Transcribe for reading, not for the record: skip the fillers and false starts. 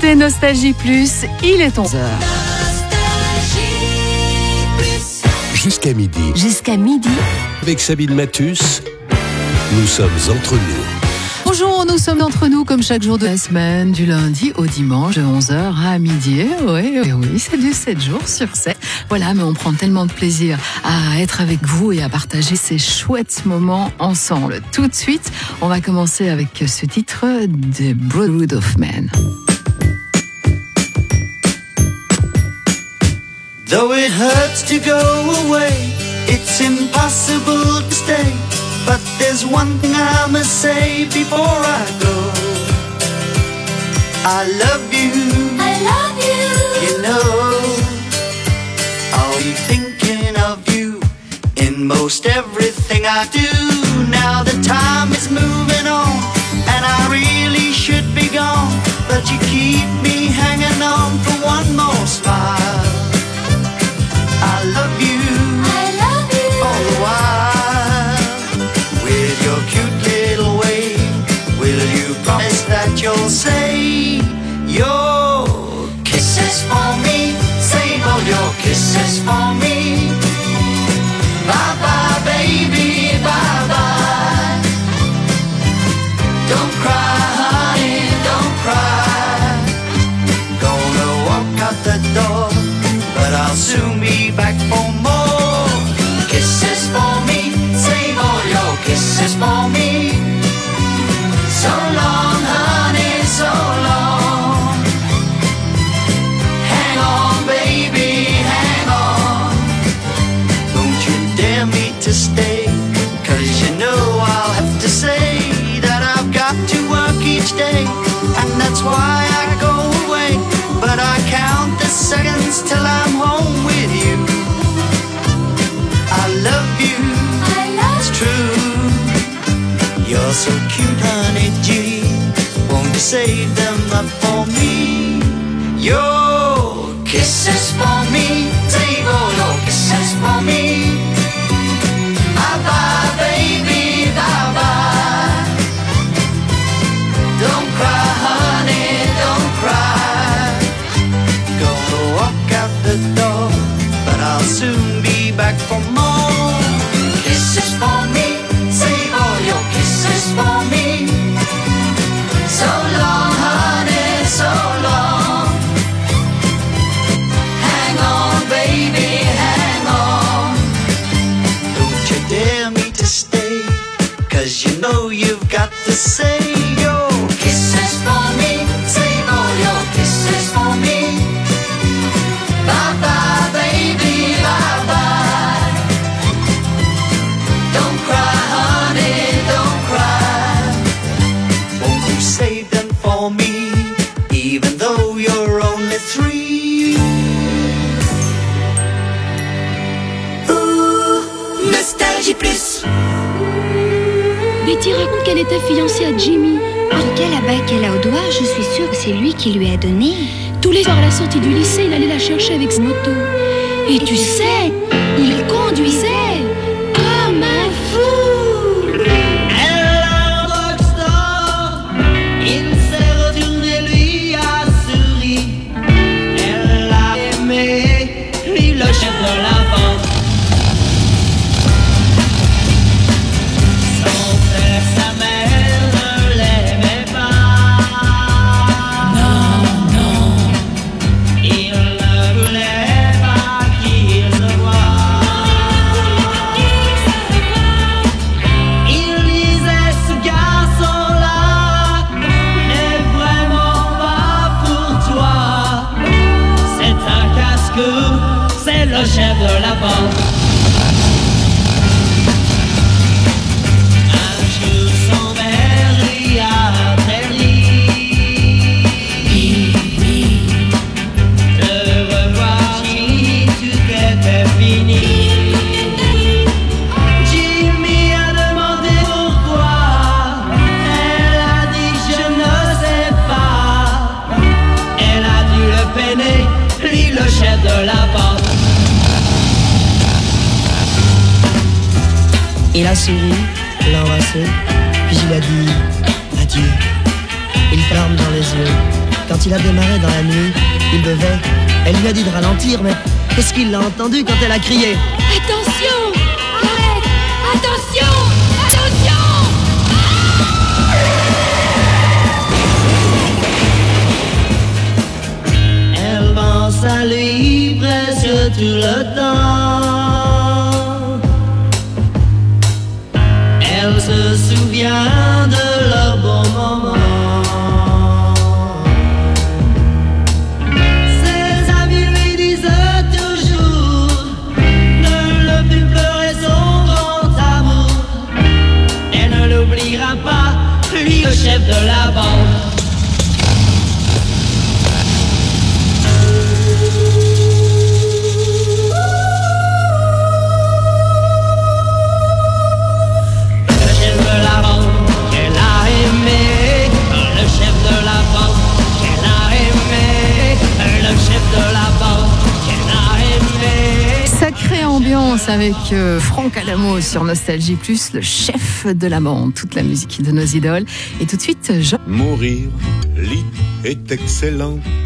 écoutez Nostalgie Plus, il est 11h. Jusqu'à midi. Jusqu'à midi. Avec Sabine Mathus, nous sommes entre nous. Bonjour, nous sommes entre nous comme chaque jour de la semaine, du lundi au dimanche, de 11h à midi. Oui, c'est du 7 jours sur 7. Voilà, mais on prend tellement de plaisir à être avec vous et à partager ces chouettes moments ensemble. Tout de suite, on va commencer avec ce titre de Brotherhood of Men. Though it hurts to go away, it's impossible to stay. But there's one thing I must say before I go. I love you. I love you. You know, I'll be thinking of you in most everything I do. Now the time is moving on, and I really should be gone. But you keep me hanging on for one more smile. I love you. I love you. All the while, with your cute little way, will you promise that you'll say your kisses for me? Save all your kisses for me. Bye bye, baby, bye bye. Don't cry, honey, don't cry. Gonna walk out the door, but I'll soon be back for more. Kisses for me, save all your kisses for me. So long, honey, so long. Hang on, baby, hang on. Don't you dare me to stay, 'cause you know I'll have to say that I've got to work each day, and that's why I go away. But I count the seconds till I'm home with you. I love you, I love it's true. You're so cute, honey G. Won't you save them up for me? Your kisses for me, save all your kisses for me. Bye bye, baby, bye bye. Don't cry, honey, don't cry. Gonna walk out the door, but I'll soon be back for more. Kisses for me, save all your kisses for me. So long, honey, so long. Hang on, baby, hang on. Don't you dare me to stay, 'cause you know you've got to say your kisses for me, save all your kisses for me. Bye bye, baby, bye bye. Don't cry, honey, don't cry. Won't you save them for me, even though you're only 3? Ooh, Nostalgie Plus. Betty raconte qu'elle était fiancée à Jimmy. Quel abat qu'elle a au doigt, je suis sûre que c'est lui qui lui a donné. Tous les soirs à la sortie du lycée, il allait la chercher avec sa moto. Et tu sais, il conduisait comme un fou. Elle a un rockstar, il s'est retourné, lui a souri. Elle a aimé, lui le chef de la vente. Son frère, sa mère ne l'aimait pas. Non, non, il ne voulait pas qu'il se voie. Il disait ce garçon-là n'est vraiment pas pour toi. C'est un casse-cou, c'est le chef de la bande. Un jour son père lui a interdit de revoir Jimmy, tout était fini. Jimmy a demandé pourquoi. Elle a dit je ne sais pas. Elle a dû le peiner, lui le chef de la bande. Il a souri, l'a embrassé, puis il a dit adieu. Il ferme dans les yeux, Quand il a démarré dans la nuit, il buvait. Elle lui a dit de ralentir, mais qu'est-ce qu'il l'a entendu quand elle a crié? Attention! Arrête! Attention! Attention! Elle pense à lui presque tout le temps. Elle se souvient de leurs bons moments. Ses amis lui disaient toujours ne le fais pleurer son grand amour. Elle ne l'oubliera pas, lui le chef de la bande. Sacrée ambiance avec Franck Adamo sur Nostalgie Plus, le chef de la bande, toute la musique de nos idoles. Et tout de suite, Mourir, lit est excellent.